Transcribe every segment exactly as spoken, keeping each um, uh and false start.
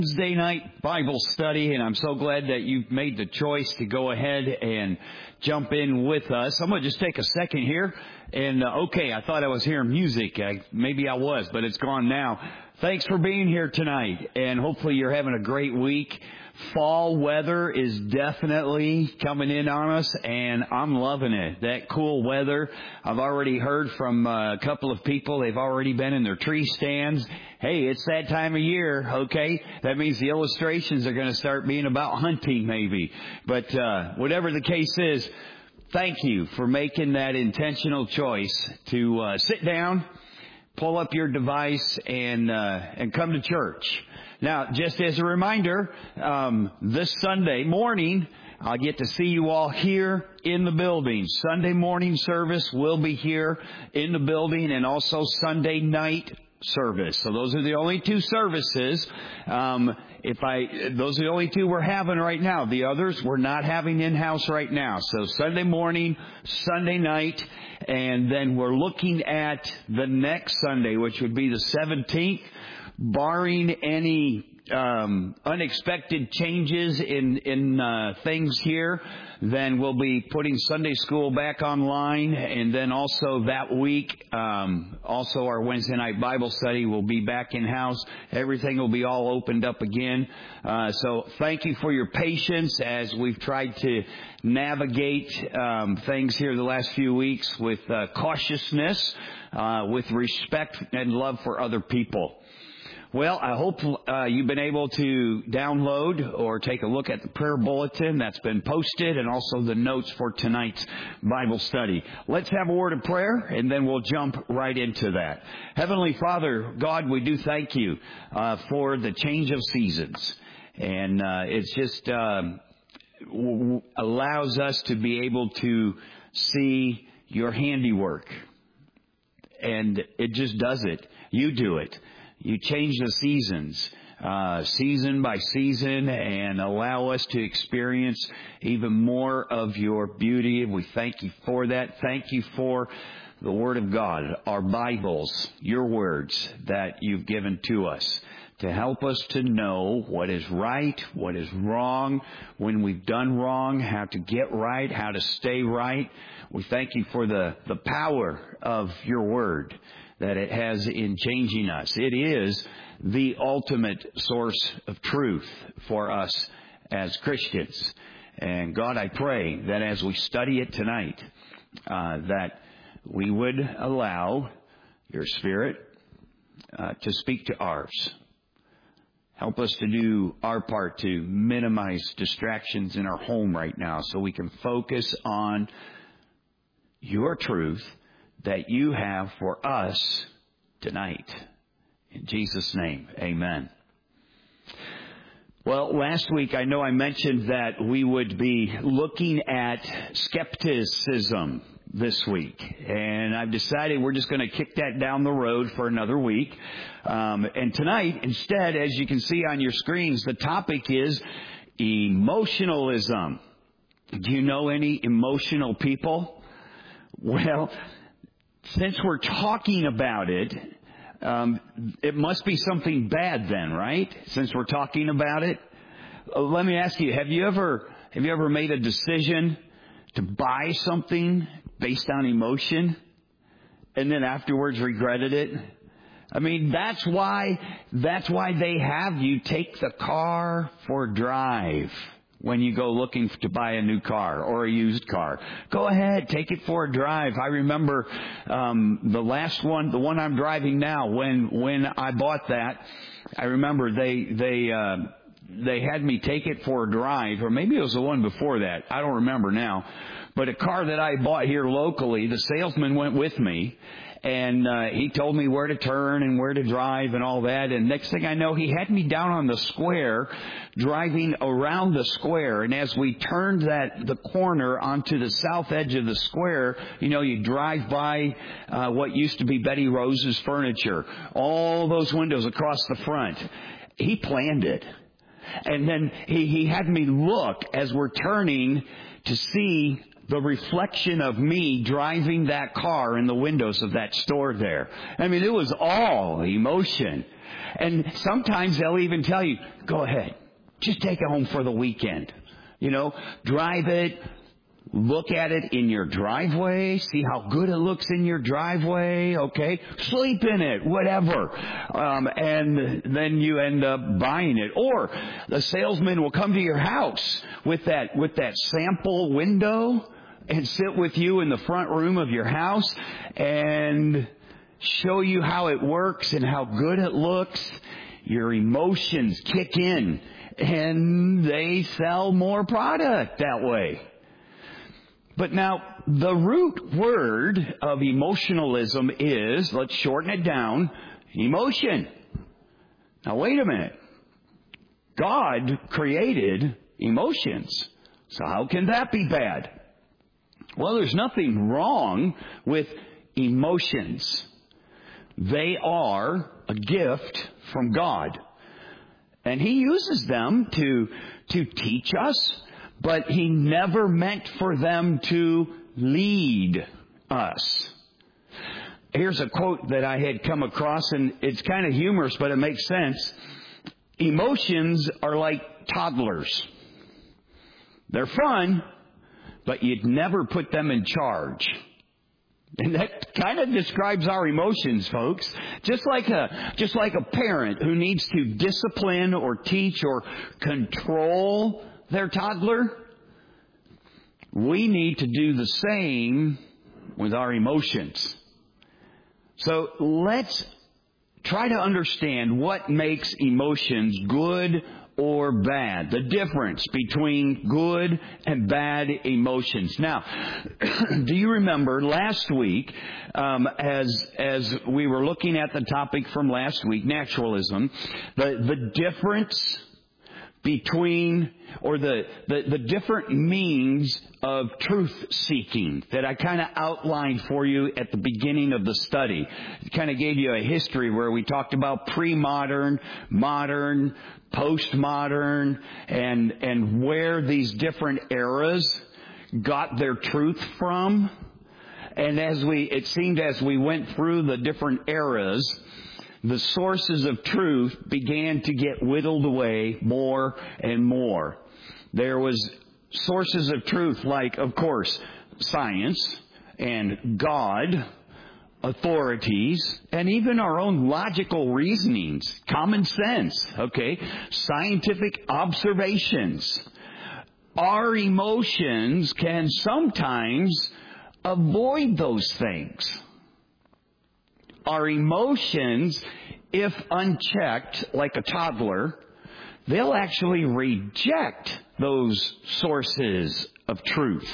Wednesday night Bible study, and I'm so glad that you've made the choice to go ahead and jump in with us. I'm going to just take a second here, and uh, okay, I thought I was hearing music. I, maybe I was, but it's gone now. Thanks for being here tonight, and hopefully you're having a great week. Fall weather is definitely coming in on us, and I'm loving it. That cool weather. I've already heard from uh, a couple of people. They've already been in their tree stands. Hey, it's that time of year, okay? That means the illustrations are going to start being about hunting, maybe. But uh, whatever the case is, thank you for making that intentional choice to uh, sit down, pull up your device, and uh, and come to church. Now, just as a reminder, um, this Sunday morning, I'll get to see you all here in the building. Sunday morning service will be here in the building, and also Sunday night service. So those are the only two services. Um, if I, those are the only two we're having right now. The others we're not having in-house right now. So Sunday morning, Sunday night, and then we're looking at the next Sunday, which would be the seventeenth. Barring any um, unexpected changes in in uh, things here, then we'll be putting Sunday school back online, and then also that week, um, also our Wednesday night Bible study will be back in house. Everything will be all opened up again. Uh, so thank you for your patience as we've tried to navigate um, things here the last few weeks with uh, cautiousness, uh, with respect and love for other people. Well, I hope uh, you've been able to download or take a look at the prayer bulletin that's been posted, and also the notes for tonight's Bible study. Let's have a word of prayer, and then we'll jump right into that. Heavenly Father, God, we do thank you uh, for the change of seasons. And uh, it's just uh, w- allows us to be able to see your handiwork. And it just does it. You do it. You change the seasons, uh, season by season, and allow us to experience even more of your beauty. We thank you for that. Thank you for the Word of God, our Bibles, your words that you've given to us to help us to know what is right, what is wrong, when we've done wrong, how to get right, how to stay right. We thank you for the, the power of your Word that it has in changing us. It is the ultimate source of truth for us as Christians. And God, I pray that as we study it tonight, uh, that we would allow your Spirit uh, to speak to ours. Help us to do our part to minimize distractions in our home right now so we can focus on your truth that you have for us tonight. In Jesus' name, amen. Well, last week I know I mentioned that we would be looking at skepticism this week. And I've decided we're just going to kick that down the road for another week. Um, and tonight, instead, as you can see on your screens, the topic is emotionalism. Do you know any emotional people? Well, since we're talking about it, um, it must be something bad then, right? Since we're talking about it, uh, let me ask you: Have you ever have you ever made a decision to buy something based on emotion, and then afterwards regretted it? I mean, that's why that's why they have you take the car for a drive. When you go looking to buy a new car or a used car, go ahead, take it for a drive. I remember um, the last one, the one I'm driving now. When when I bought that, I remember they they uh, they had me take it for a drive, or maybe it was the one before that. I don't remember now. But a car that I bought here locally, the salesman went with me. And uh, he told me where to turn and where to drive and all that. And next thing I know, he had me down on the square, driving around the square. And as we turned that the corner onto the south edge of the square, you know, you drive by uh, what used to be Betty Rose's furniture. All those windows across the front. He planned it. And then he, he had me look as we're turning to see the reflection of me driving that car in the windows of that store there. I mean, it was all emotion. And sometimes they'll even tell you, go ahead, just take it home for the weekend. You know, drive it, look at it in your driveway, see how good it looks in your driveway, okay? Sleep in it, whatever. Um, and then you end up buying it. Or the salesman will come to your house with that, with that sample window and sit with you in the front room of your house and show you how it works and how good it looks. Your emotions kick in and they sell more product that way. But now, the root word of emotionalism is, let's shorten it down, emotion. Now, wait a minute. God created emotions. So how can that be bad? Well, there's nothing wrong with emotions. They are a gift from God. And He uses them to, to teach us, but He never meant for them to lead us. Here's a quote that I had come across, and it's kind of humorous, but it makes sense. Emotions are like toddlers. They're fun, but you'd never put them in charge. And that kind of describes our emotions, folks. Just like a, just like a parent who needs to discipline or teach or control their toddler, we need to do the same with our emotions. So let's try to understand what makes emotions good or bad. The difference between good and bad emotions. Now, do you remember last week, um, as as we were looking at the topic from last week, naturalism, the the difference between, or the, the, the different means of truth-seeking that I kind of outlined for you at the beginning of the study. It kind of gave you a history where we talked about pre-modern, modern, postmodern, and, and where these different eras got their truth from. And as we, it seemed as we went through the different eras, the sources of truth began to get whittled away more and more. There was sources of truth like, of course, science and God, authorities, and even our own logical reasonings, common sense, okay, scientific observations. Our emotions can sometimes avoid those things. Our emotions, if unchecked, like a toddler, they'll actually reject those sources of truth.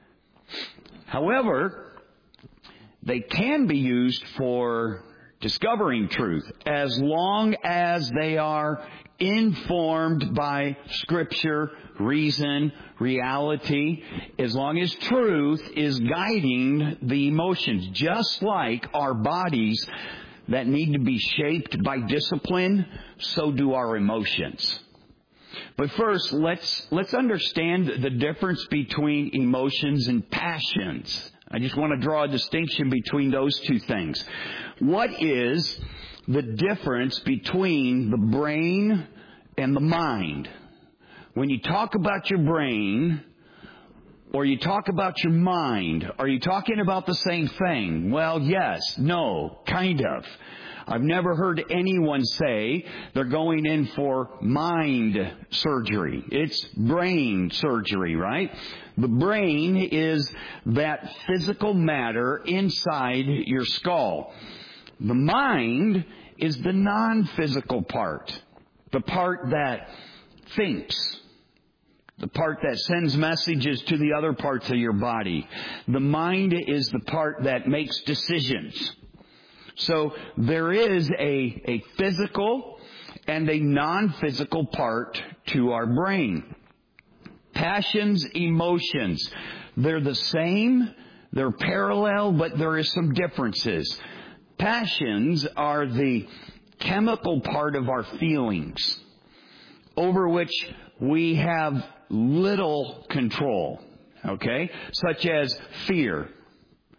However, they can be used for discovering truth as long as they are informed by Scripture, reason, reality, as long as truth is guiding the emotions, just like our bodies that need to be shaped by discipline, so do our emotions. But first, let's let's understand the difference between emotions and passions. I just want to draw a distinction between those two things. What is the difference between the brain and the mind? When you talk about your brain or you talk about your mind, are you talking about the same thing? Well, yes, no, kind of. I've never heard anyone say they're going in for mind surgery. It's brain surgery, right? The brain is that physical matter inside your skull. The mind is the non-physical part, the part that thinks, the part that sends messages to the other parts of your body. The mind is the part that makes decisions. So there is a, a physical and a non-physical part to our brain. Passions, emotions, they're the same, they're parallel, but there is some differences. Passions are the chemical part of our feelings over which we have little control, okay? Such as fear.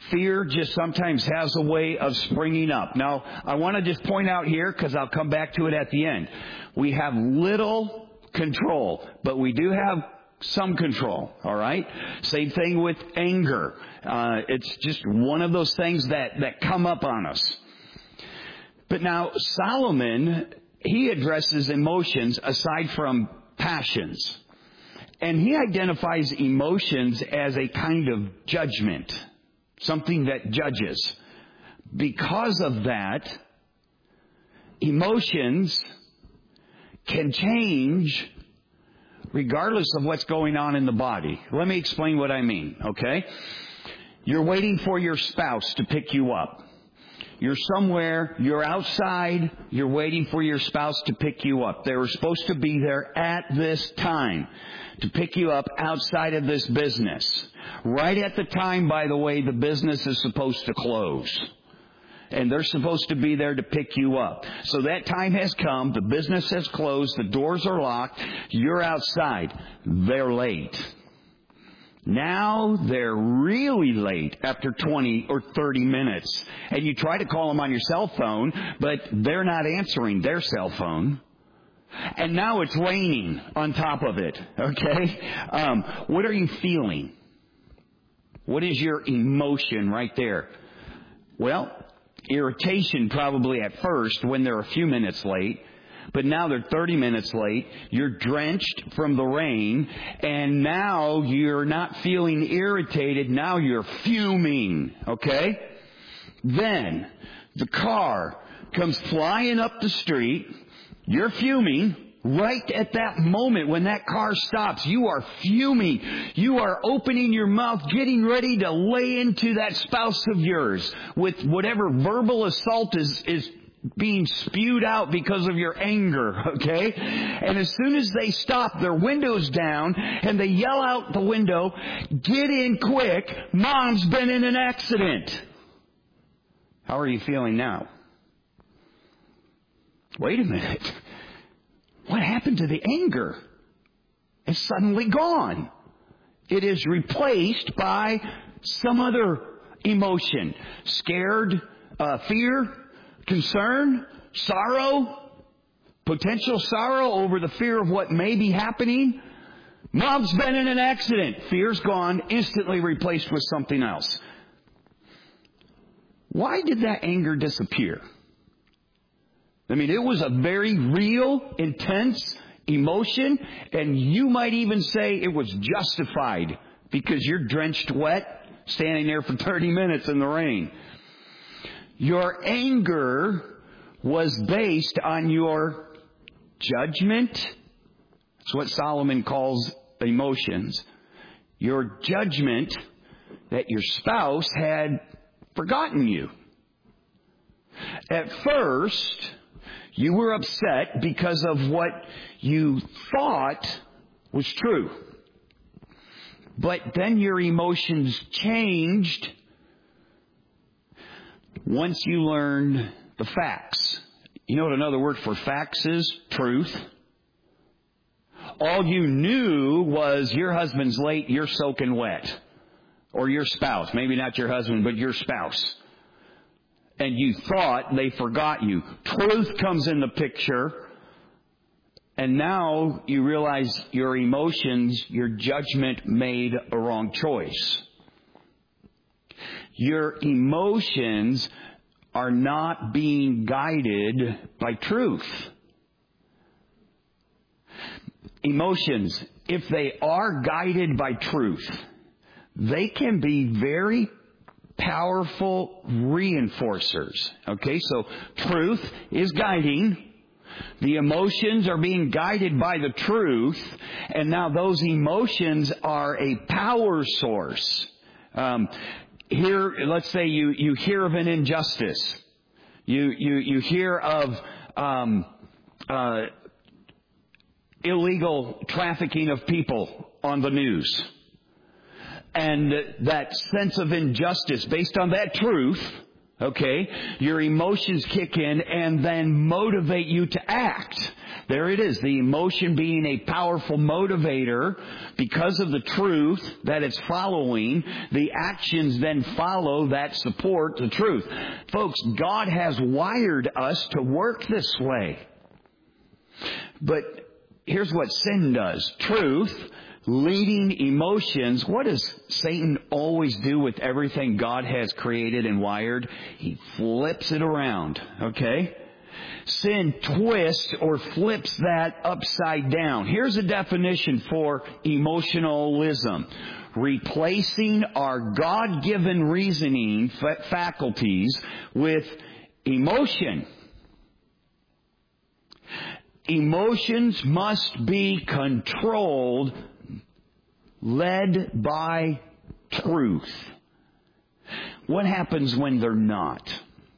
fear just sometimes has a way of springing up. Now, I want to just point out here, because I'll come back to it at the end. We have little control, but we do have some control, all right? Same thing with anger. Uh, it's just one of those things that, that come up on us. But now, Solomon, he addresses emotions aside from passions. And he identifies emotions as a kind of judgment, something that judges. Because of that, emotions can change regardless of what's going on in the body. Let me explain what I mean, okay? You're waiting for your spouse to pick you up. You're somewhere, you're outside, you're waiting for your spouse to pick you up. They were supposed to be there at this time to pick you up outside of this business. Right at the time, by the way, the business is supposed to close. And they're supposed to be there to pick you up. So that time has come, the business has closed, the doors are locked, you're outside. They're late. Now they're really late after twenty or thirty minutes. And you try to call them on your cell phone, but they're not answering their cell phone. And now it's raining on top of it, okay? Um, what are you feeling? What is your emotion right there? Well, irritation probably at first when they're a few minutes late. But now they're thirty minutes late, you're drenched from the rain, and now you're not feeling irritated, now you're fuming, okay? Then, the car comes flying up the street, you're fuming. Right at that moment when that car stops, you are fuming. You are opening your mouth, getting ready to lay into that spouse of yours with whatever verbal assault is, is being spewed out because of your anger, okay? And as soon as they stop, their window's down, and they yell out the window, "Get in quick, Mom's been in an accident." How are you feeling now? Wait a minute. What happened to the anger? It's suddenly gone. It is replaced by some other emotion. Scared, uh, fear, concern, sorrow, potential sorrow over the fear of what may be happening. Mom's been in an accident. Fear's gone, instantly replaced with something else. Why did that anger disappear? I mean, it was a very real, intense emotion, and you might even say it was justified because you're drenched wet, standing there for thirty minutes in the rain. Your anger was based on your judgment. That's what Solomon calls emotions. Your judgment that your spouse had forgotten you. At first, you were upset because of what you thought was true. But then your emotions changed once you learned the facts. You know what another word for facts is? Truth. All you knew was your husband's late, you're soaking wet. Or your spouse. Maybe not your husband, but your spouse. And you thought they forgot you. Truth comes in the picture. And now you realize your emotions, your judgment made a wrong choice. Your emotions are not being guided by truth. Emotions, if they are guided by truth, they can be very powerful reinforcers. Okay, so truth is guiding. The emotions are being guided by the truth, and now those emotions are a power source. Um, here, let's say you, you hear of an injustice. You you you hear of um, uh, illegal trafficking of people on the news. And that sense of injustice, based on that truth, Okay? Your emotions kick in and then motivate you to act. There it is. The emotion being a powerful motivator because of the truth that it's following. The actions then follow that support the truth. Folks, God has wired us to work this way. But here's what sin does. Truth, leading emotions. What does Satan always do with everything God has created and wired? He flips it around, okay? Sin twists or flips that upside down. Here's a definition for emotionalism. Replacing our God-given reasoning faculties with emotion. Emotions must be controlled, led by truth. What happens when they're not?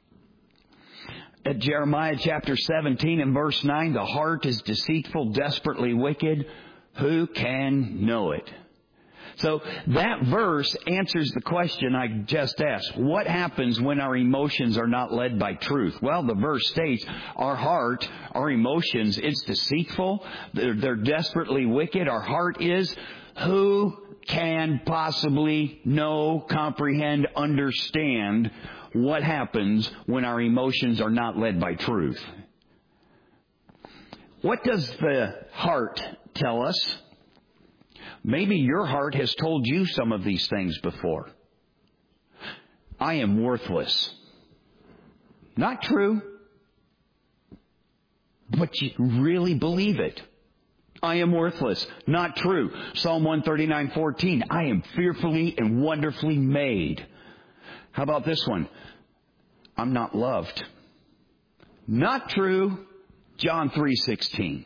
At Jeremiah chapter seventeen and verse nine, the heart is deceitful, desperately wicked. Who can know it? So that verse answers the question I just asked. What happens when our emotions are not led by truth? Well, the verse states our heart, our emotions, it's deceitful. They're, they're desperately wicked. Our heart is. Who can possibly know, comprehend, understand what happens when our emotions are not led by truth? What does the heart tell us? Maybe your heart has told you some of these things before. I am worthless. Not true. But you really believe it. I am worthless. Not true. Psalm one thirty-nine fourteen. I am fearfully and wonderfully made. How about this one? I'm not loved. Not true. John three sixteen.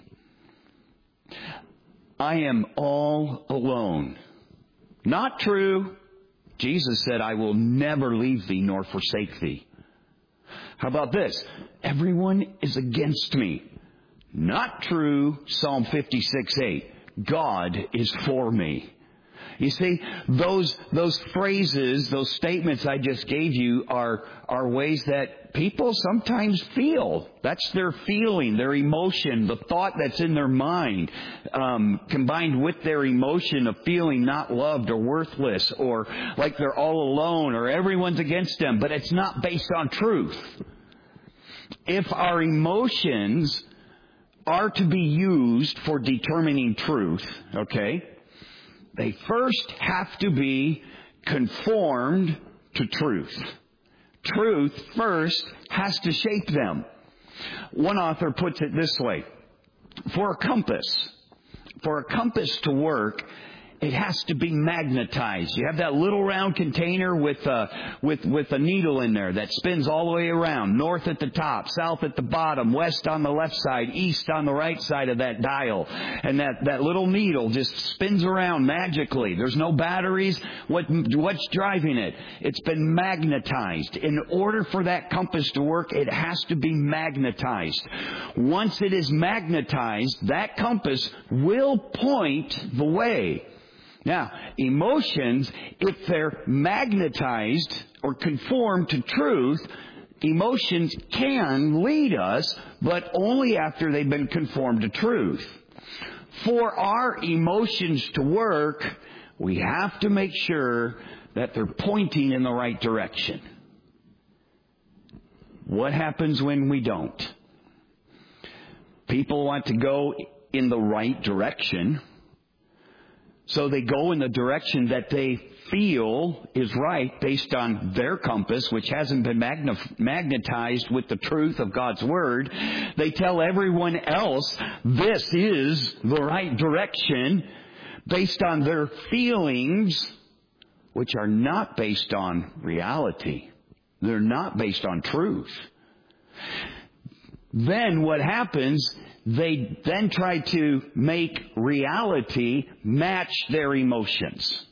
I am all alone. Not true. Jesus said, I will never leave thee nor forsake thee. How about this? Everyone is against me. Not true. Psalm fifty-six eight. God is for me. You see, those those phrases, those statements I just gave you are are ways that people sometimes feel. That's their feeling, their emotion, the thought that's in their mind, um, combined with their emotion of feeling not loved or worthless or like they're all alone or everyone's against them. But it's not based on truth. If our emotions are to be used for determining truth, okay, they first have to be conformed to truth. Truth first has to shape them. One author puts it this way. For a compass, for a compass to work, it has to be magnetized. You have that little round container with a, with, with a needle in there that spins all the way around. North at the top, south at the bottom, west on the left side, east on the right side of that dial. And that, that little needle just spins around magically. There's no batteries. What, what's driving it? It's been magnetized. In order for that compass to work, it has to be magnetized. Once it is magnetized, that compass will point the way. Now, emotions, if they're magnetized or conformed to truth, emotions can lead us, but only after they've been conformed to truth. For our emotions to work, we have to make sure that they're pointing in the right direction. What happens when we don't? People want to go in the right direction. So they go in the direction that they feel is right based on their compass, which hasn't been magn- magnetized with the truth of God's Word. They tell everyone else this is the right direction based on their feelings, which are not based on reality. They're not based on truth. Then what happens, they then try to make reality match their emotions.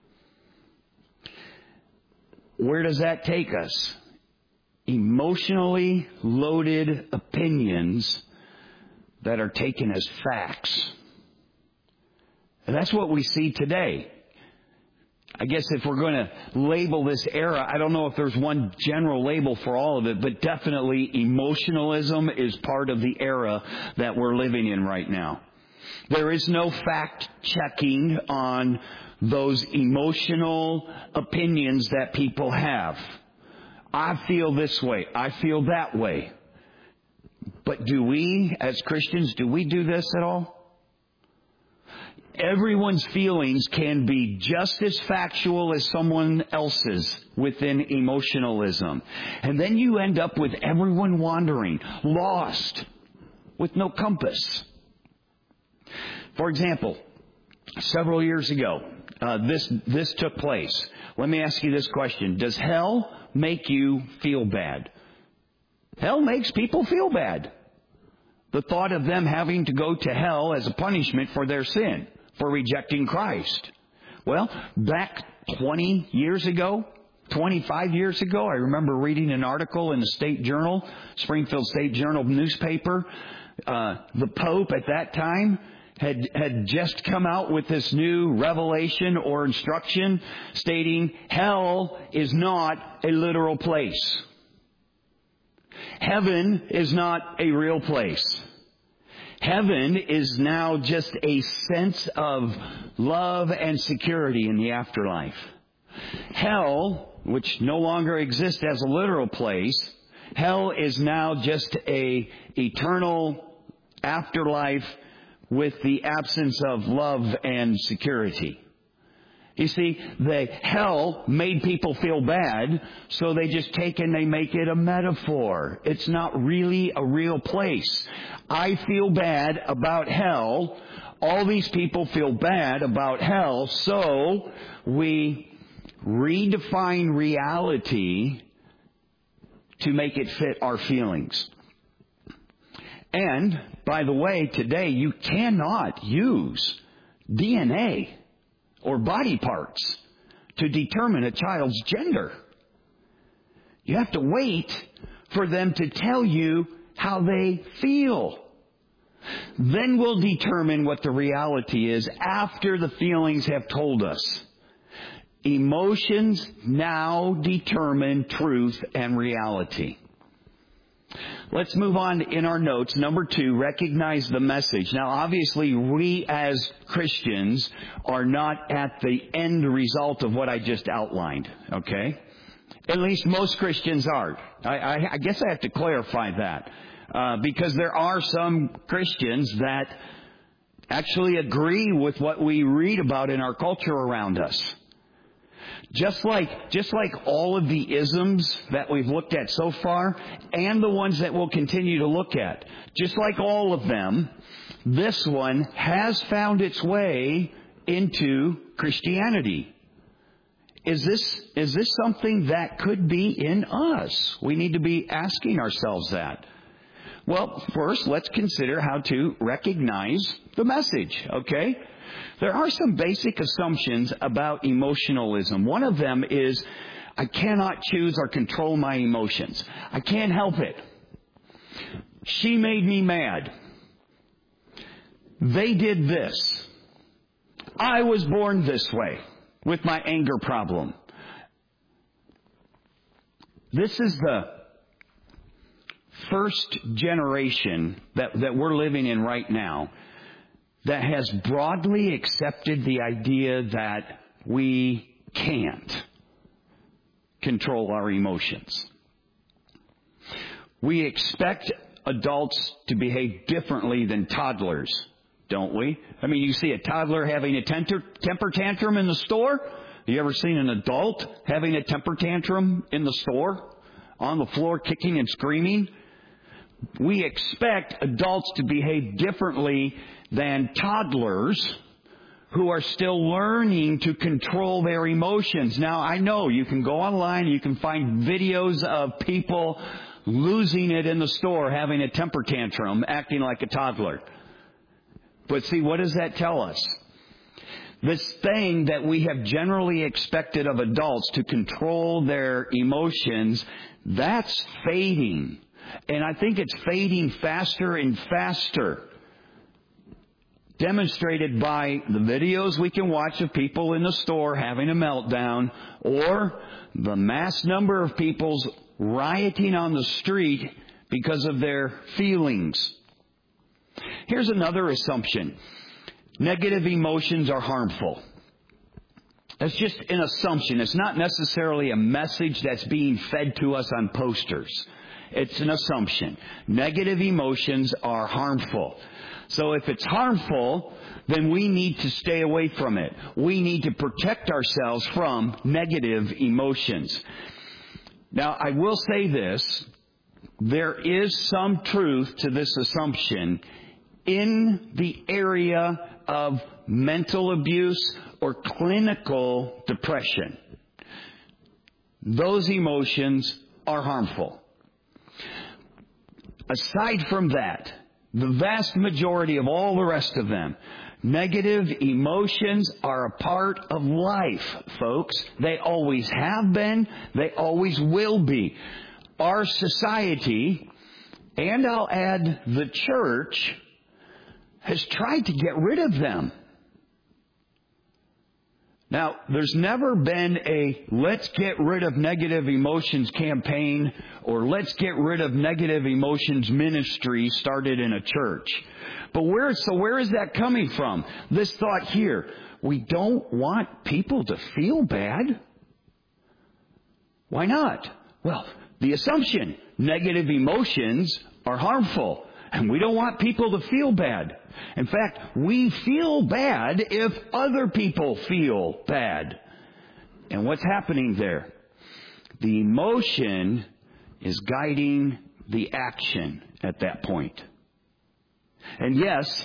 Where does that take us? Emotionally loaded opinions that are taken as facts. And that's what we see today. I guess if we're going to label this era, I don't know if there's one general label for all of it, but definitely emotionalism is part of the era that we're living in right now. There is no fact-checking on those emotional opinions that people have. I feel this way. I feel that way. But do we, as Christians, do we do this at all? Everyone's feelings can be just as factual as someone else's within emotionalism. And then you end up with everyone wandering, lost, with no compass. For example, several years ago, uh, this this took place. Let me ask you this question. Does hell make you feel bad? Hell makes people feel bad. The thought of them having to go to hell as a punishment for their sin, for rejecting Christ. Well, back twenty years ago, twenty-five years ago, I remember reading an article in the State Journal, Springfield State Journal newspaper. Uh, the Pope at that time had had just come out with this new revelation or instruction stating hell is not a literal place. Heaven is not a real place. Heaven is now just a sense of love and security in the afterlife. Hell, which no longer exists as a literal place, hell is now just a eternal afterlife with the absence of love and security. You see, the hell made people feel bad, so they just take and they make it a metaphor. It's not really a real place. I feel bad about hell. All these people feel bad about hell, so we redefine reality to make it fit our feelings. And, by the way, today you cannot use D N A or body parts to determine a child's gender. You have to wait for them to tell you how they feel. Then we'll determine what the reality is after the feelings have told us. Emotions now determine truth and reality. Let's move on in our notes. Number two, recognize the message. Now, obviously, we as Christians are not at the end result of what I just outlined, okay? At least most Christians aren't. I, I, I guess I have to clarify that. Uh, because there are some Christians that actually agree with what we read about in our culture around us. Just like, just like all of the isms that we've looked at so far, and the ones that we'll continue to look at, just like all of them, this one has found its way into Christianity. Is this, is this something that could be in us? We need to be asking ourselves that. Well, first, let's consider how to recognize the message, okay? There are some basic assumptions about emotionalism. One of them is, I cannot choose or control my emotions. I can't help it. She made me mad. They did this. I was born this way with my anger problem. This is the first generation that, that we're living in right now that has broadly accepted the idea that we can't control our emotions. We expect adults to behave differently than toddlers, don't we? I mean, you see a toddler having a temper, temper tantrum in the store. You ever seen an adult having a temper tantrum in the store, on the floor kicking and screaming? We expect adults to behave differently than toddlers who are still learning to control their emotions. Now, I know you can go online, you can find videos of people losing it in the store, having a temper tantrum, acting like a toddler. But see, what does that tell us? This thing that we have generally expected of adults to control their emotions, that's fading. And I think it's fading faster and faster. demonstrated by the videos we can watch of people in the store having a meltdown, or the mass number of people rioting on the street because of their feelings. Here's another assumption. Negative emotions are harmful. That's just an assumption. It's not necessarily a message that's being fed to us on posters. It's an assumption. Negative emotions are harmful. So if it's harmful, then we need to stay away from it. We need to protect ourselves from negative emotions. Now, I will say this. There is some truth to this assumption in the area of mental abuse or clinical depression. Those emotions are harmful. Aside from that, the vast majority of all the rest of them, negative emotions are a part of life, folks. They always have been. They always will be. Our society, and I'll add the church, has tried to get rid of them. Now, there's never been a let's get rid of negative emotions campaign or let's get rid of negative emotions ministry started in a church. But where, so where is that coming from? This thought here, we don't want people to feel bad. Why not? Well, the assumption, negative emotions are harmful. And we don't want people to feel bad. In fact, we feel bad if other people feel bad. And what's happening there? The emotion is guiding the action at that point. And yes,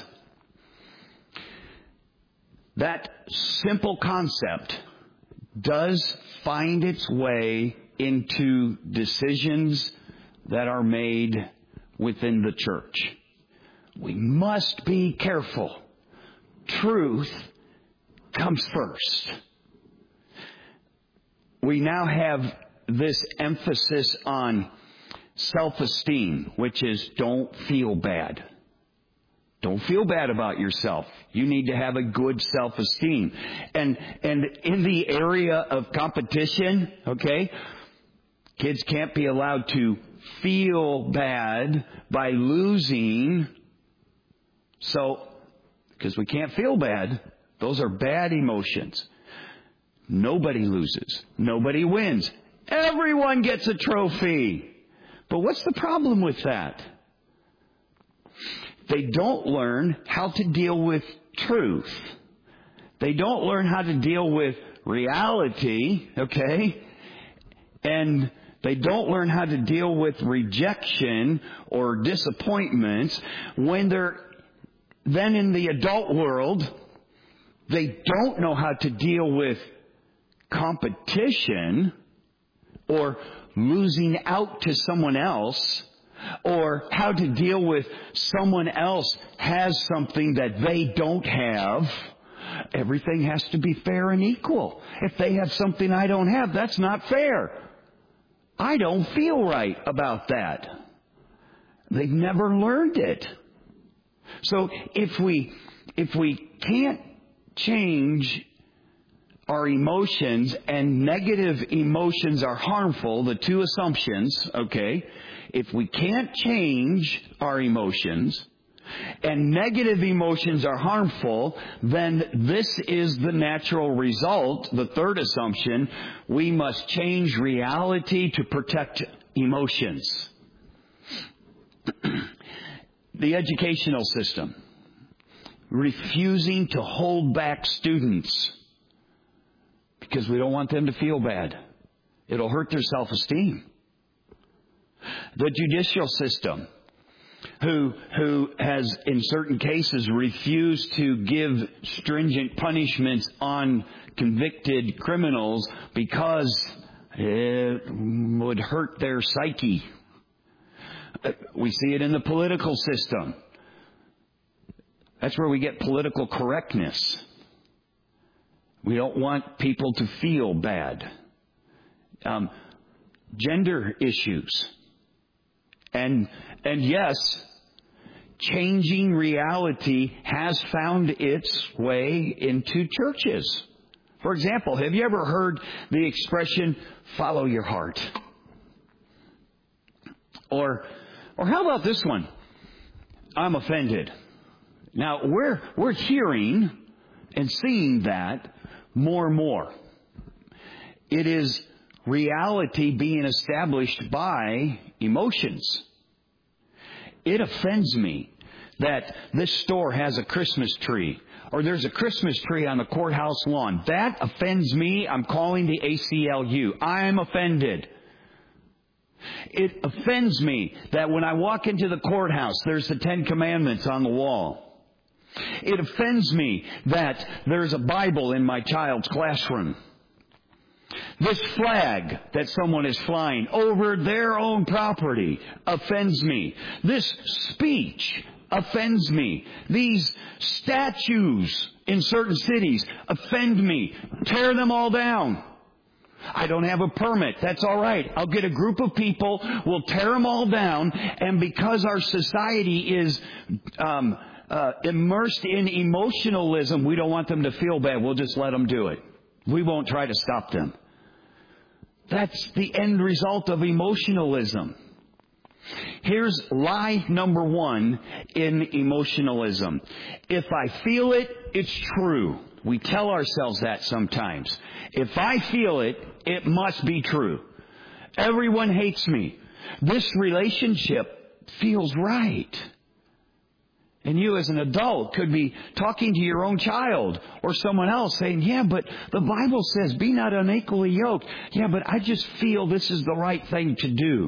that simple concept does find its way into decisions that are made within the church. We must be careful. Truth comes first. We now have this emphasis on self-esteem, which is don't feel bad. Don't feel bad about yourself. You need to have a good self-esteem. And and in the area of competition, okay, kids can't be allowed to feel bad by losing. So, because we can't feel bad, those are bad emotions. Nobody loses. Nobody wins. Everyone gets a trophy. But what's the problem with that? They don't learn how to deal with truth. They don't learn how to deal with reality, okay? And they don't learn how to deal with rejection or disappointments. When they're then in the adult world, they don't know how to deal with competition or losing out to someone else, or how to deal with someone else has something that they don't have. Everything has to be fair and equal. If they have something I don't have, that's not fair. I don't feel right about that. They've never learned it. So if we if we can't change our emotions, and negative emotions are harmful, the two assumptions, okay, if we can't change our emotions and negative emotions are harmful, then this is the natural result. The third assumption, we must change reality to protect emotions. The educational system, refusing to hold back students because we don't want them to feel bad. It'll hurt their self-esteem. The judicial system, who who has in certain cases refused to give stringent punishments on convicted criminals because it would hurt their psyche. We see it in the political system. That's where we get political correctness. We don't want people to feel bad. Um, gender issues. And and yes, changing reality has found its way into churches. For example, have you ever heard the expression, follow your heart? Or, or how about this one? I'm offended. Now, we're, we're hearing and seeing that more and more. It is reality being established by emotions. It offends me that this store has a Christmas tree, or there's a Christmas tree on the courthouse lawn. That offends me. I'm calling the A C L U. I'm offended. It offends me that when I walk into the courthouse, there's the Ten Commandments on the wall. It offends me that there's a Bible in my child's classroom. This flag that someone is flying over their own property offends me. This speech offends me. These statues in certain cities offend me. Tear them all down. I don't have a permit. That's all right. I'll get a group of people. We'll tear them all down. And because our society is um, uh, immersed in emotionalism, we don't want them to feel bad. We'll just let them do it. We won't try to stop them. That's the end result of emotionalism. Here's lie number one in emotionalism. If I feel it, it's true. We tell ourselves that sometimes. If I feel it, it must be true. Everyone hates me. This relationship feels right. And you as an adult could be talking to your own child or someone else saying, yeah, but the Bible says be not unequally yoked. Yeah, but I just feel this is the right thing to do.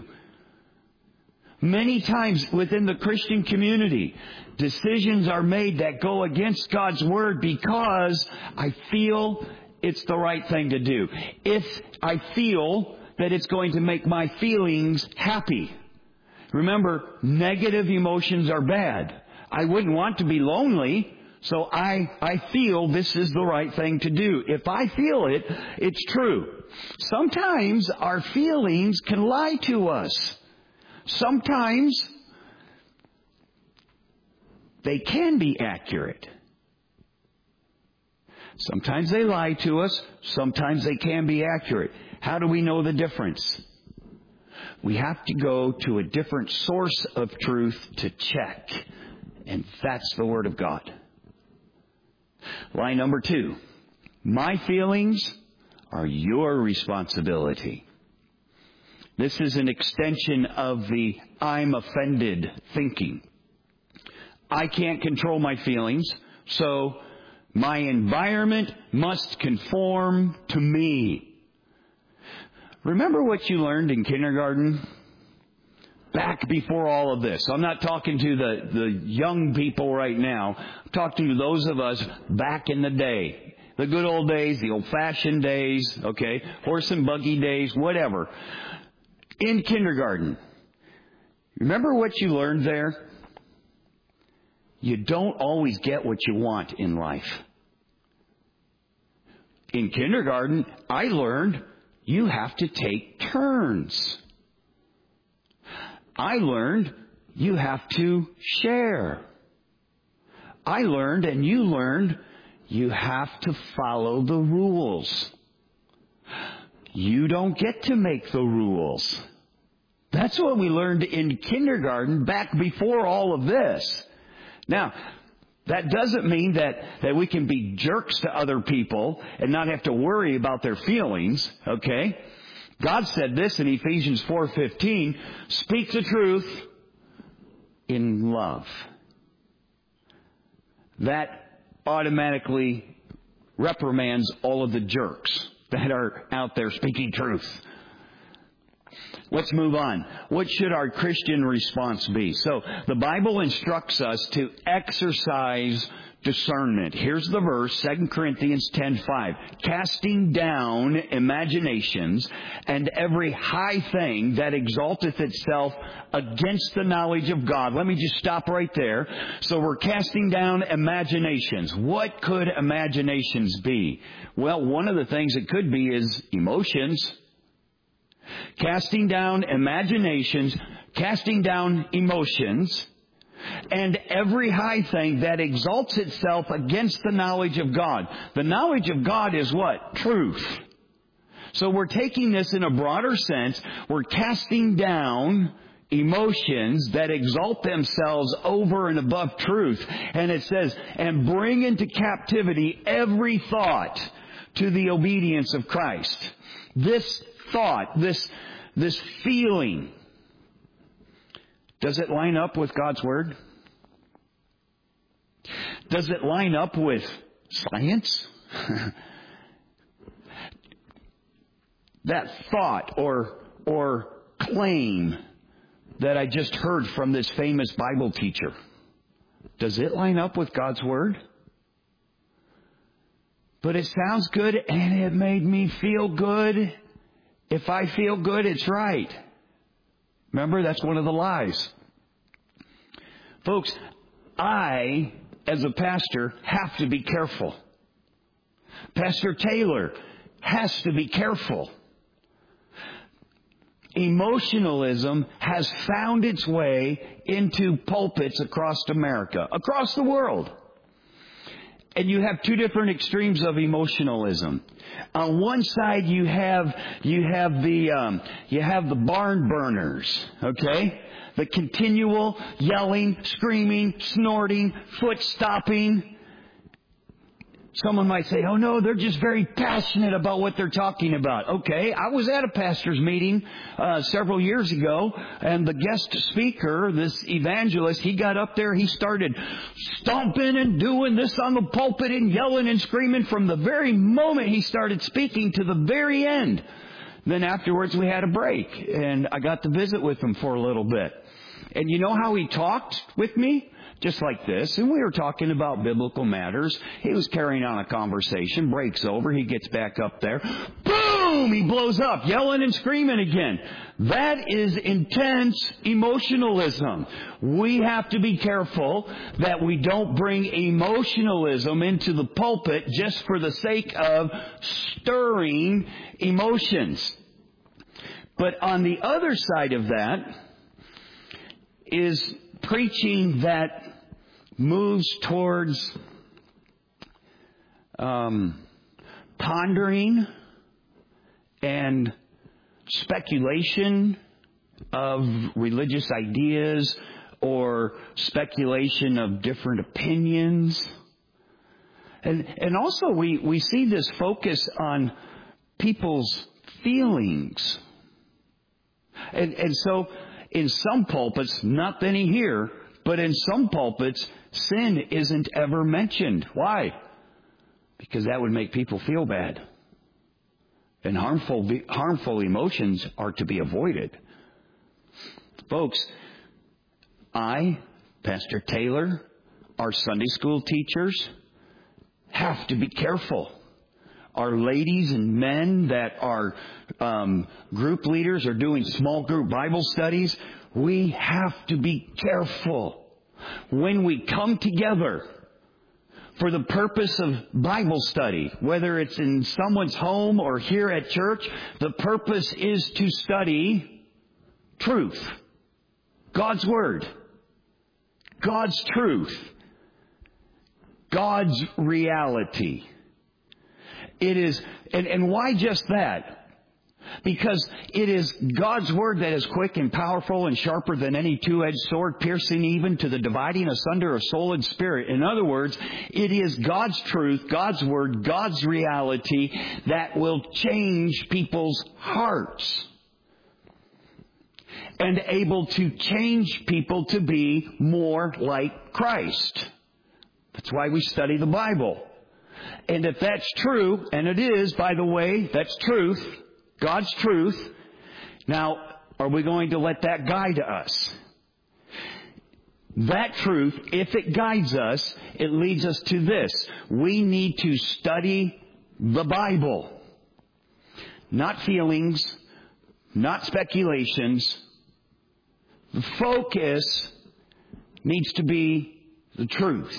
Many times within the Christian community, decisions are made that go against God's Word because I feel it's the right thing to do. If I feel that it's going to make my feelings happy. Remember, negative emotions are bad. I wouldn't want to be lonely, so I, I feel this is the right thing to do. If I feel it, it's true. Sometimes our feelings can lie to us. Sometimes they can be accurate. Sometimes they lie to us. Sometimes they can be accurate. How do we know the difference? We have to go to a different source of truth to check. And that's the Word of God. Lie number two. My feelings are your responsibility. This is an extension of the I'm offended thinking. I can't control my feelings, so my environment must conform to me. Remember what you learned in kindergarten? Back before all of this. I'm not talking to the, the young people right now. I'm talking to those of us back in the day. The good old days, the old-fashioned days, okay, horse and buggy days, whatever. In kindergarten, remember what you learned there? You don't always get what you want in life. In kindergarten, I learned you have to take turns. I learned you have to share. I learned and you learned you have to follow the rules. You don't get to make the rules. That's what we learned in kindergarten back before all of this. Now, that doesn't mean that, that we can be jerks to other people and not have to worry about their feelings, okay? God said this in Ephesians four fifteen, speak the truth in love. That automatically reprimands all of the jerks that are out there speaking truth. Let's move on. What should our Christian response be? So, the Bible instructs us to exercise discernment. Here's the verse, Second Corinthians ten five. Casting down imaginations and every high thing that exalteth itself against the knowledge of God. Let me just stop right there. So we're casting down imaginations. What could imaginations be? Well, one of the things it could be is emotions. Casting down imaginations, casting down emotions. and every high thing that exalts itself against the knowledge of God. The knowledge of God is what? Truth. So we're taking this in a broader sense. We're casting down emotions that exalt themselves over and above truth. And it says, and bring into captivity every thought to the obedience of Christ. This thought, this, this feeling, does it line up with God's Word? Does it line up with science? That thought or or claim that I just heard from this famous Bible teacher, does it line up with God's Word? But it sounds good and it made me feel good. If I feel good, it's right. Remember, that's one of the lies. Folks, I, as a pastor, have to be careful. Pastor Taylor has to be careful. Emotionalism has found its way into pulpits across America, across the world. And you have two different extremes of emotionalism. On one side, you have you have the um, you have the barn burners, okay? The continual yelling, screaming, snorting, foot stomping. Someone might say, oh no, they're just very passionate about what they're talking about. Okay, I was at a pastor's meeting uh, several years ago, and the guest speaker, this evangelist, he got up there, he started stomping and doing this on the pulpit and yelling and screaming from the very moment he started speaking to the very end. Then afterwards we had a break, and I got to visit with him for a little bit. And you know how he talked with me? Just like this. And we were talking about biblical matters. He was carrying on a conversation. Breaks over. He gets back up there. Boom! He blows up, yelling and screaming again. That is intense emotionalism. We have to be careful that we don't bring emotionalism into the pulpit just for the sake of stirring emotions. But on the other side of that is preaching that moves towards um, pondering and speculation of religious ideas or speculation of different opinions. And, and also we, we see this focus on people's feelings. And, and so in some pulpits, not any here, but in some pulpits, sin isn't ever mentioned. Why? Because that would make people feel bad. And harmful harmful emotions are to be avoided. Folks, I, Pastor Taylor, our Sunday school teachers, have to be careful. Our ladies and men that are um, group leaders or doing small group Bible studies, we have to be careful when we come together for the purpose of Bible study, whether it's in someone's home or here at church. The purpose is to study truth, God's Word, God's truth, God's reality. It is, and, and why just that? Because it is God's Word that is quick and powerful and sharper than any two-edged sword, piercing even to the dividing asunder of soul and spirit. In other words, it is God's truth, God's Word, God's reality that will change people's hearts and able to change people to be more like Christ. That's why we study the Bible. And if that's true, and it is, by the way, that's truth, God's truth, now, are we going to let that guide us? That truth, if it guides us, it leads us to this. We need to study the Bible. Not feelings, not speculations. The focus needs to be the truth.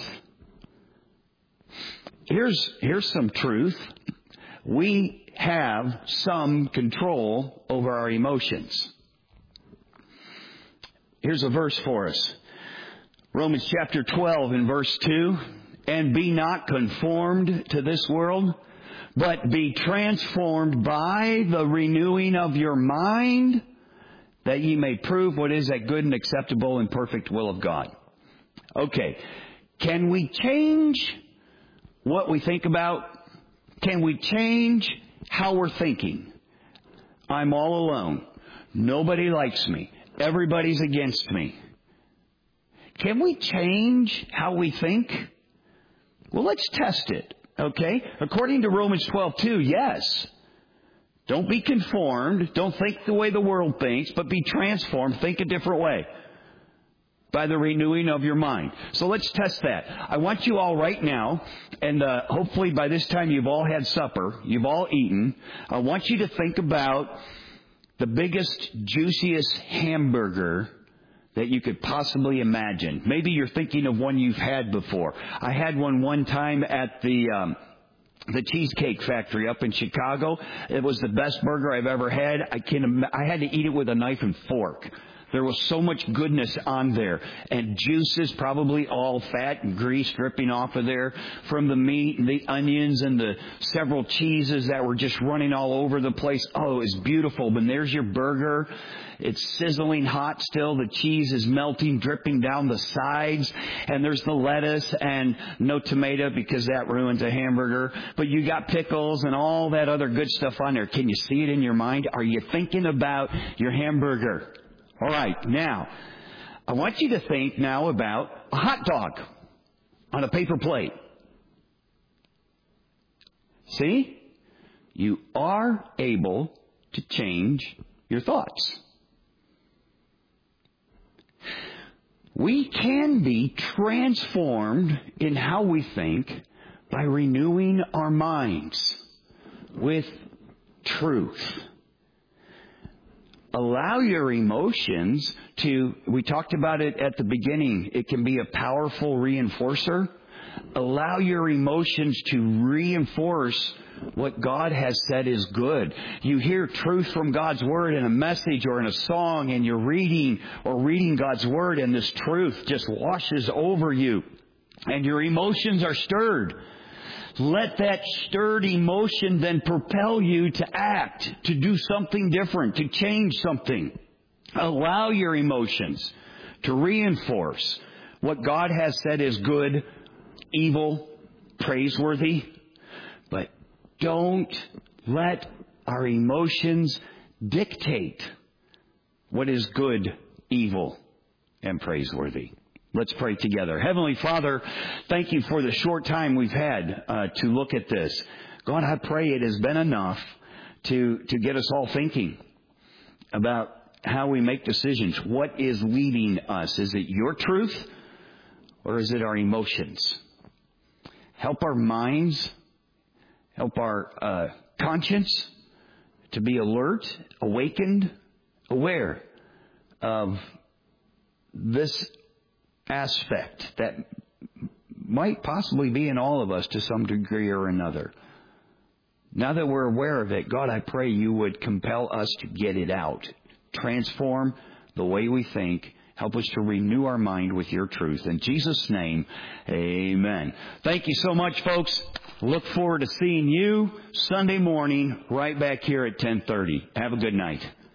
Here's, here's some truth. We have some control over our emotions. Here's a verse for us. Romans chapter twelve and verse two. And be not conformed to this world, but be transformed by the renewing of your mind, that ye may prove what is that good and acceptable and perfect will of God. Okay. Can we change what we think about? Can we change how we're thinking? I'm all alone. Nobody likes me. Everybody's against me. Can we change how we think? Well, let's test it, okay? According to Romans twelve two, yes. Don't be conformed. Don't think the way the world thinks, but be transformed. Think a different way by the renewing of your mind. So let's test that. I want you all right now, and uh, hopefully by this time you've all had supper, you've all eaten. I want you to think about the biggest, juiciest hamburger that you could possibly imagine. Maybe you're thinking of one you've had before. I had one one time at the um, the Cheesecake Factory up in Chicago. It was the best burger I've ever had. I can I had to eat it with a knife and fork. There was so much goodness on there, and juices, probably all fat and grease dripping off of there from the meat and the onions and the several cheeses that were just running all over the place. Oh, it was beautiful. But there's your burger. It's sizzling hot still. The cheese is melting, dripping down the sides. And there's the lettuce and no tomato because that ruins a hamburger. But you got pickles and all that other good stuff on there. Can you see it in your mind? Are you thinking about your hamburger? All right. Now, I want you to think now about a hot dog on a paper plate. See? You are able to change your thoughts. We can be transformed in how we think by renewing our minds with truth. Allow your emotions to, we talked about it at the beginning, it can be a powerful reinforcer. Allow your emotions to reinforce what God has said is good. You hear truth from God's Word in a message or in a song, and you're reading or reading God's Word, and this truth just washes over you, and your emotions are stirred. Let that stirred emotion then propel you to act, to do something different, to change something. Allow your emotions to reinforce what God has said is good, evil, praiseworthy. But don't let our emotions dictate what is good, evil, and praiseworthy. Let's pray together. Heavenly Father, thank you for the short time we've had uh, to look at this. God, I pray it has been enough to, to get us all thinking about how we make decisions. What is leading us? Is it your truth or is it our emotions? Help our minds, help our uh, conscience to be alert, awakened, aware of this aspect that might possibly be in all of us to some degree or another. Now that we're aware of it, God, I pray you would compel us to get it out. Transform the way we think. Help us to renew our mind with your truth. In Jesus' name, amen. Thank you so much, folks. Look forward to seeing you Sunday morning right back here at ten thirty. Have a good night.